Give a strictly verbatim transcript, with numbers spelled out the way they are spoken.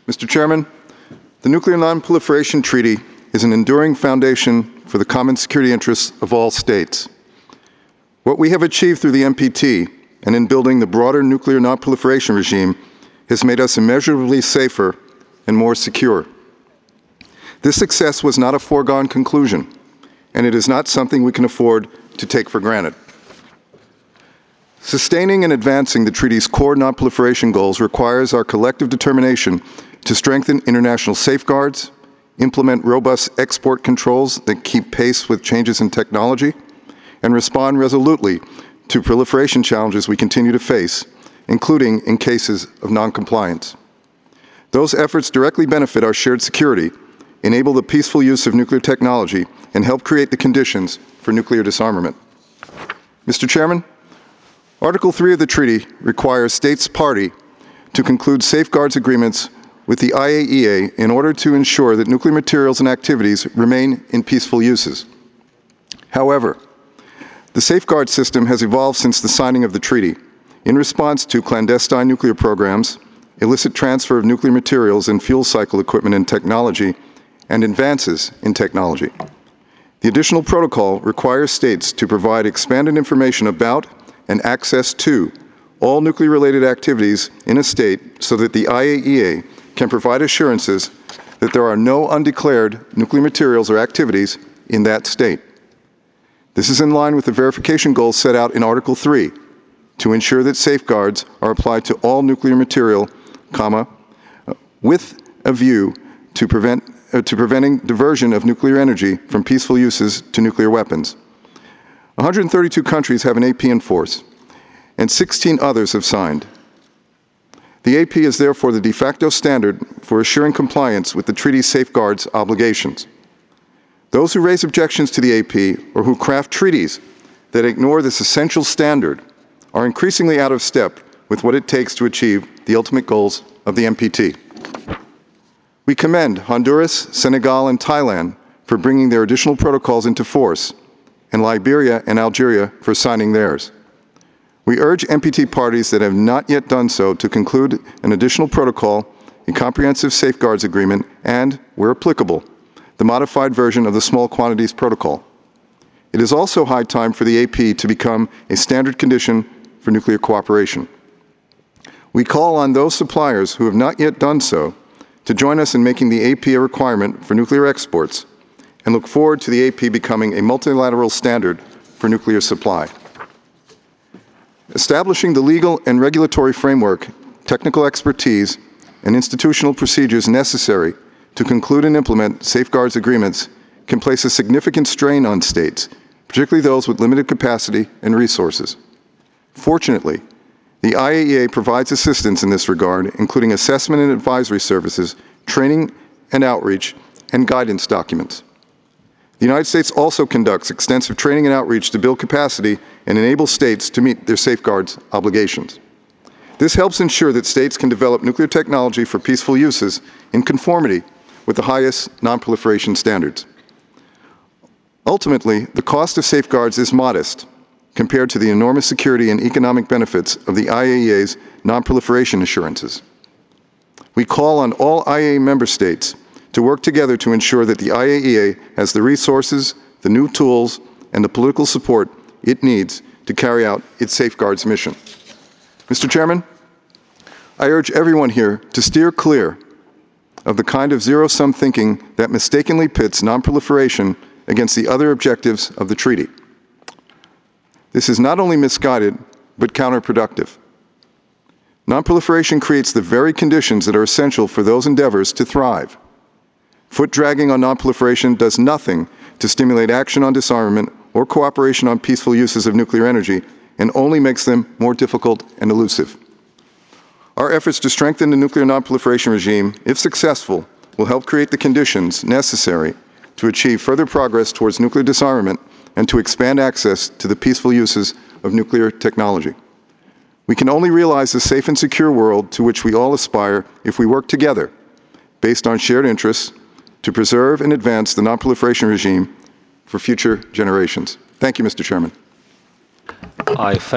Mister Chairman, the Nuclear Non-Proliferation Treaty is an enduring foundation for the common security interests of all states. What we have achieved through the N P T and in building the broader nuclear non-proliferation regime has made us immeasurably safer and more secure. This success was not a foregone conclusion, and it is not something we can afford to take for granted. Sustaining and advancing the treaty's core non-proliferation goals requires our collective determination to strengthen international safeguards, implement robust export controls that keep pace with changes in technology, and respond resolutely to proliferation challenges we continue to face, including in cases of noncompliance. Those efforts directly benefit our shared security, enable the peaceful use of nuclear technology, and help create the conditions for nuclear disarmament. Mister Chairman, Article three of the treaty requires states party to conclude safeguards agreements with the I A E A in order to ensure that nuclear materials and activities remain in peaceful uses. However, the safeguard system has evolved since the signing of the treaty in response to clandestine nuclear programs, illicit transfer of nuclear materials and fuel cycle equipment and technology, and advances in technology. The additional protocol requires states to provide expanded information about and access to all nuclear-related activities in a state so that the I A E A can provide assurances that there are no undeclared nuclear materials or activities in that state. This is in line with the verification goals set out in Article three to ensure that safeguards are applied to all nuclear material, comma, with a view to, prevent, uh, to preventing diversion of nuclear energy from peaceful uses to nuclear weapons. one hundred thirty-two countries have an A P in force, and sixteen others have signed. The A P is therefore the de facto standard for assuring compliance with the treaty's safeguards obligations. Those who raise objections to the A P or who craft treaties that ignore this essential standard are increasingly out of step with what it takes to achieve the ultimate goals of the N P T. We commend Honduras, Senegal, and Thailand for bringing their additional protocols into force, and Liberia and Algeria for signing theirs. We urge N P T parties that have not yet done so to conclude an additional protocol, a comprehensive safeguards agreement, and, where applicable, the modified version of the Small Quantities Protocol. It is also high time for the A P to become a standard condition for nuclear cooperation. We call on those suppliers who have not yet done so to join us in making the A P a requirement for nuclear exports, and look forward to the A P becoming a multilateral standard for nuclear supply. Establishing the legal and regulatory framework, technical expertise, and institutional procedures necessary to conclude and implement safeguards agreements can place a significant strain on states, particularly those with limited capacity and resources. Fortunately, the I A E A provides assistance in this regard, including assessment and advisory services, training and outreach, and guidance documents. The United States also conducts extensive training and outreach to build capacity and enable states to meet their safeguards obligations. This helps ensure that states can develop nuclear technology for peaceful uses in conformity with the highest non-proliferation standards. Ultimately, the cost of safeguards is modest compared to the enormous security and economic benefits of the I A E A's non-proliferation assurances. We call on all I A E A member states to work together to ensure that the I A E A has the resources, the new tools, and the political support it needs to carry out its safeguards mission. Mister Chairman, I urge everyone here to steer clear of the kind of zero-sum thinking that mistakenly pits non-proliferation against the other objectives of the treaty. This is not only misguided, but counterproductive. Non-proliferation creates the very conditions that are essential for those endeavors to thrive. Foot-dragging on non-proliferation does nothing to stimulate action on disarmament or cooperation on peaceful uses of nuclear energy, and only makes them more difficult and elusive. Our efforts to strengthen the nuclear non-proliferation regime, if successful, will help create the conditions necessary to achieve further progress towards nuclear disarmament and to expand access to the peaceful uses of nuclear technology. We can only realize the safe and secure world to which we all aspire if we work together, based on shared interests, to preserve and advance the non-proliferation regime for future generations. Thank you, Mister Chairman. I